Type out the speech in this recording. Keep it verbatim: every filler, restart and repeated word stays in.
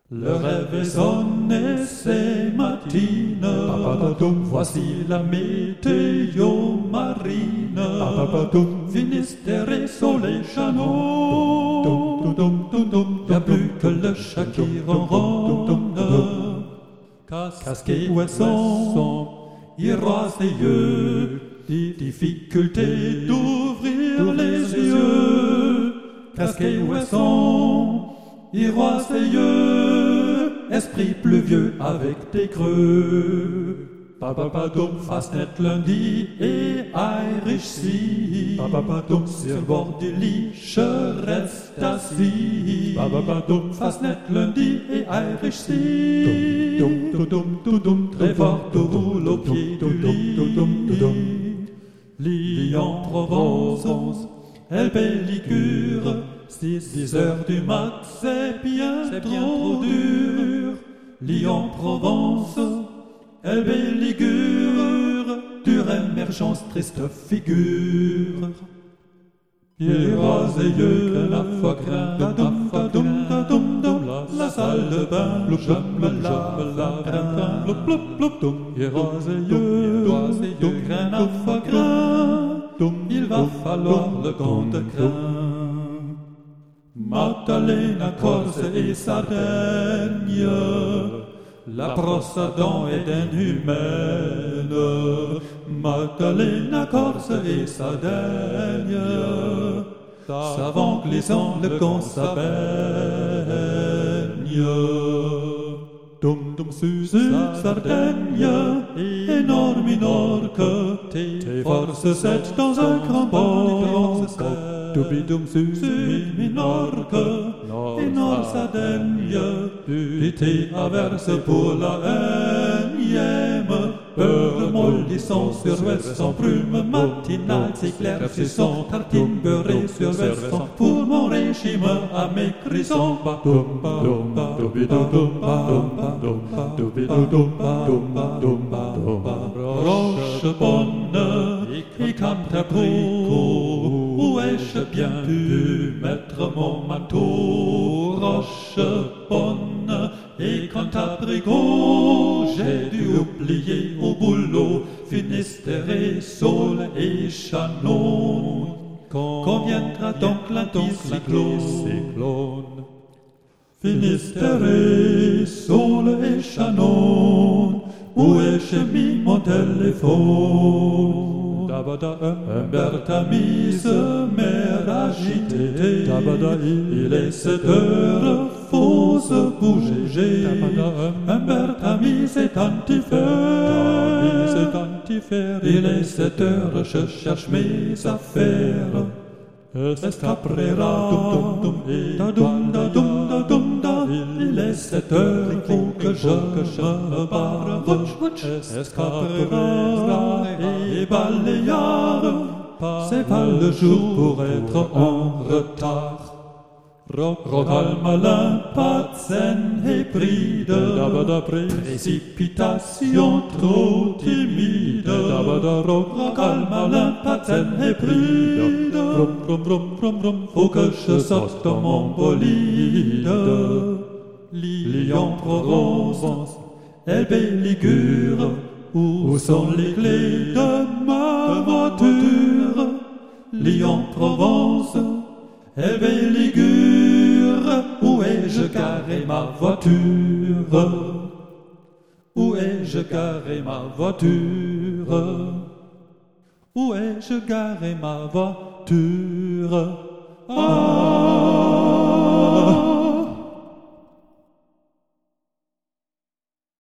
Le rêve sonne ces matines, voici la météo marine, Finistère et soleil chanon, y'a plus que le chat qui ronronne, casque et ouesson, il rase les yeux, difficulté d'ouvrir les yeux, casque et ouesson, il rase les yeux, esprit pluvieux avec des creux. Papapadum, Fastnet lundi et Irish Sea. Papapadum, sur le bord du lit, je reste assis. Papapadum, Fastnet lundi et Irish Sea. Dum dum dum dum, très fort tout roule au pied du lit. Lit en Provence, elle Belligure. Six heures du mat, c'est bien, c'est bien trop dur. Lyon-Provence, elle Belligure, dure émergence, triste figure. Pieds rasés, yeux, la foie grain, dadum, dadum, dadum, dum, la salle de bain, je me lave la grain, blop, blop, blop, dum. Pieds rasés, yeux, dum, grain à foie grain, il va falloir le gant de grain. Maddalena, Corse et Sardaigne, la brosse à dents est inhumaine. Maddalena, Corse et Sardaigne, savant glissant le con sa baigne. Dum dum sus Sardaigne, énorme minorque, tes forces sept dans un grand port. Dubidum sus minorque, énorme Sardaigne, du thé à verser pour la énième. Beurre mollissant sur ouest sans plume matinale, s'éclaircissant, tartine beurrée sur versant, pour mon régime à mes crissons. Dum dum dubidum dum dubidum dum roche bonne et cantabricot, où ai-je bien pu mettre mon manteau? Roche bonne et cantabricot, j'ai dû oublier au boulot Finistère et Saule et Chanon. Quand viendra donc l'anticyclone? Finistère et Saule et Chanon, où ai-je mis mon téléphone? Umberta mise, mer agitée, il est sept heures, faut se bouger. Umberta mise est antifère, il est sept heures, je cherche mes affaires. Escaprera, da dum da dum da dum da, il est sept heures, faut que je me barre. Escaprera et balayard, c'est pas le jour pour être en retard. Rodal malin, patzen et bride, précipitation trop timide. Rodal malin, patzen et bride, faut que je sorte dans mon bolide. Lyon-Provence, elle Belligure, où sont les clés de ma voiture? Lyon-Provence, elle Belligure, où ai-je garé ma voiture? Où ai-je garé ma voiture? Où ai-je garé ma voiture? Ah!